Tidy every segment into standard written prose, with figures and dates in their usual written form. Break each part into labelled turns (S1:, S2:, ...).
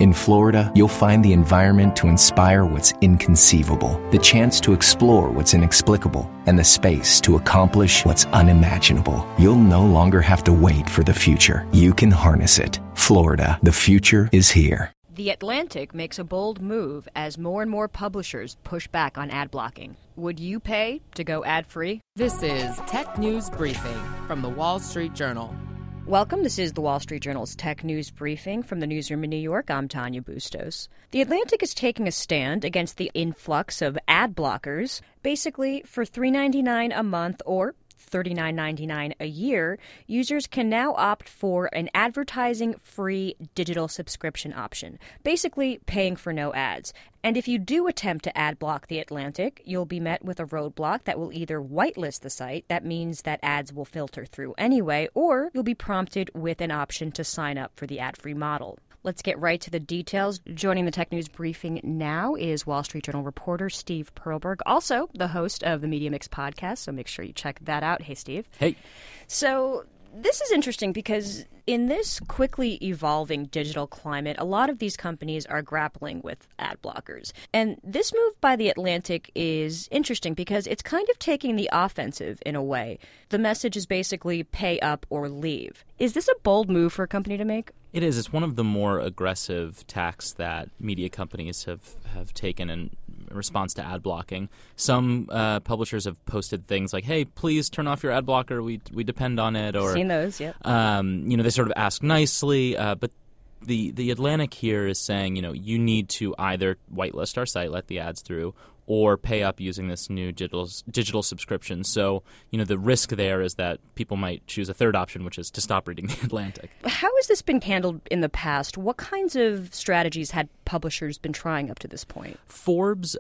S1: In Florida, you'll find the environment to inspire what's inconceivable, the chance to explore what's inexplicable, and the space to accomplish what's unimaginable. You'll no longer have to wait for the future. You can harness it. Florida, the future is here.
S2: The Atlantic makes a bold move as more and more publishers push back on ad blocking. Would you pay to go ad-free?
S3: This is Tech News Briefing from the Wall Street Journal.
S2: Welcome. This is the Wall Street Journal's Tech News Briefing from the newsroom in New York. I'm Tanya Bustos. The Atlantic is taking a stand against the influx of ad blockers. Basically, for $3.99 a month or $39.99 a year, users can now opt for an advertising-free digital subscription option, basically paying for no ads. And if you do attempt to ad block The Atlantic, you'll be met with a roadblock that will either whitelist the site, that means that ads will filter through anyway, or you'll be prompted with an option to sign up for the ad-free model. Let's get right to the details. Joining the Tech News Briefing now is Wall Street Journal reporter Steve Perlberg, also the host of the Media Mix podcast, so make sure you check that out. Hey, Steve.
S4: Hey.
S2: So this is interesting because in this quickly evolving digital climate, a lot of these companies are grappling with ad blockers. And this move by The Atlantic is interesting because it's kind of taking the offensive in a way. The message is basically pay up or leave. Is this a bold move for a company to make?
S4: It is. It's one of the more aggressive tacks that media companies have taken in response to ad blocking. Some publishers have posted things like, hey, please turn off your ad blocker. We depend on it. Or
S2: seen those, yeah.
S4: They sort of ask nicely. But the Atlantic here is saying, you need to either whitelist our site, let the ads through, or pay up using this new digital subscription. So, the risk there is that people might choose a third option, which is to stop reading The Atlantic.
S2: How has this been handled in the past? What kinds of strategies had publishers been trying up to this point?
S4: Forbes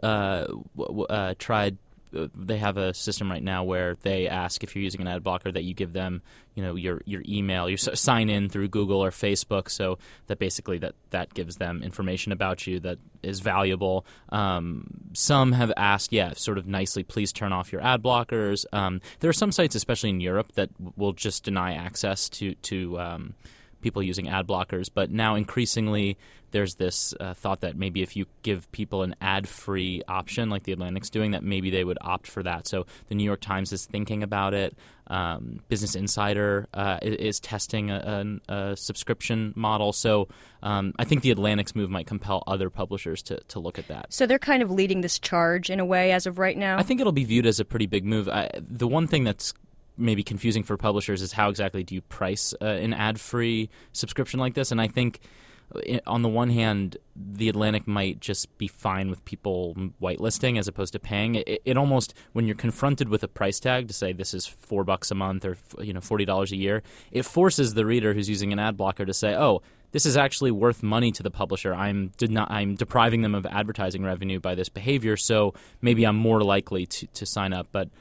S4: tried. They have a system right now where they ask if you're using an ad blocker that you give them, your email, you sign in through Google or Facebook, so that basically that gives them information about you that is valuable. Some have asked, sort of nicely, please turn off your ad blockers. There are some sites, especially in Europe, that will just deny access to people using ad blockers, but now increasingly there's this thought that maybe if you give people an ad-free option like The Atlantic's doing, that maybe they would opt for that. So the New York Times is thinking about it. Business Insider is testing a subscription model. So I think The Atlantic's move might compel other publishers to look at that.
S2: So they're kind of leading this charge in a way as of right now?
S4: I think it'll be viewed as a pretty big move. The one thing that's maybe confusing for publishers is how exactly do you price an ad-free subscription like this? And I think on the one hand, The Atlantic might just be fine with people whitelisting as opposed to paying. It almost, when you're confronted with a price tag to say this is $4 a month or $40 a year, it forces the reader who's using an ad blocker to say, oh, this is actually worth money to the publisher. I'm depriving them of advertising revenue by this behavior, so maybe I'm more likely to sign up. But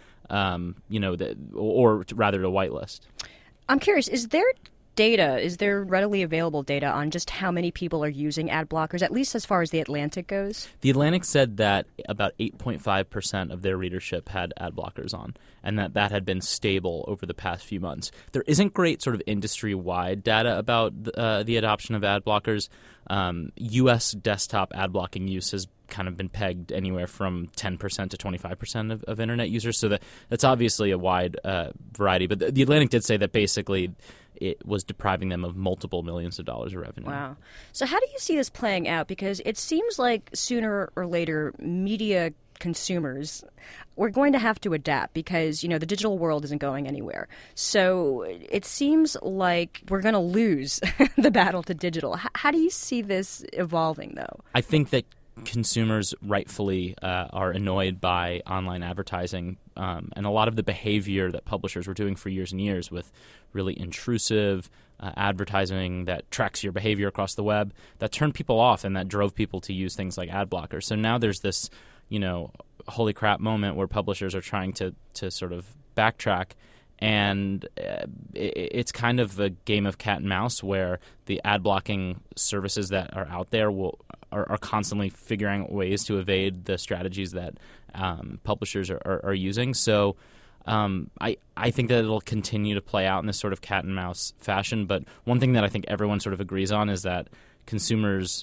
S4: or rather to whitelist.
S2: I'm curious, is there readily available data on just how many people are using ad blockers, at least as far as The Atlantic goes?
S4: The Atlantic said that about 8.5% of their readership had ad blockers on, and that had been stable over the past few months. There isn't great sort of industry-wide data about the adoption of ad blockers. U.S. desktop ad blocking use has kind of been pegged anywhere from 10% to 25% of internet users. So that's obviously a wide variety. But the Atlantic did say that basically it was depriving them of multiple millions of dollars of revenue.
S2: Wow. So how do you see this playing out? Because it seems like sooner or later media consumers, we're going to have to adapt because, the digital world isn't going anywhere. So it seems like we're going to lose the battle to digital. How do you see this evolving, though?
S4: I think that consumers rightfully are annoyed by online advertising and a lot of the behavior that publishers were doing for years and years with really intrusive advertising that tracks your behavior across the web, that turned people off and that drove people to use things like ad blockers. So now there's this, holy crap moment where publishers are trying to sort of backtrack. And it's kind of a game of cat and mouse where the ad blocking services that are out there are constantly figuring out ways to evade the strategies that publishers are using. So I think that it'll continue to play out in this sort of cat and mouse fashion. But one thing that I think everyone sort of agrees on is that consumers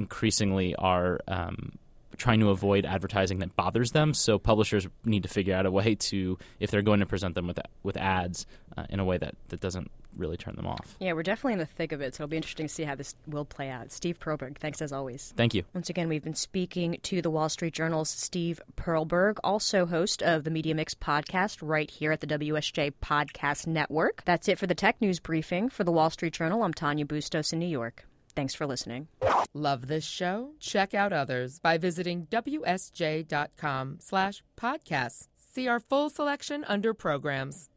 S4: increasingly are trying to avoid advertising that bothers them. So publishers need to figure out a way to, if they're going to present them with ads in a way that doesn't really turn them off.
S2: Yeah, we're definitely in the thick of it, so it'll be interesting to see how this will play out. Steve Perlberg, thanks as always.
S4: Thank you.
S2: Once again, we've been speaking to the Wall Street Journal's Steve Perlberg, also host of the Media Mix podcast right here at the WSJ Podcast Network. That's it for the Tech News Briefing. For the Wall Street Journal, I'm Tanya Bustos in New York. Thanks for listening.
S3: Love this show? Check out others by visiting WSJ.com/podcasts. See our full selection under programs.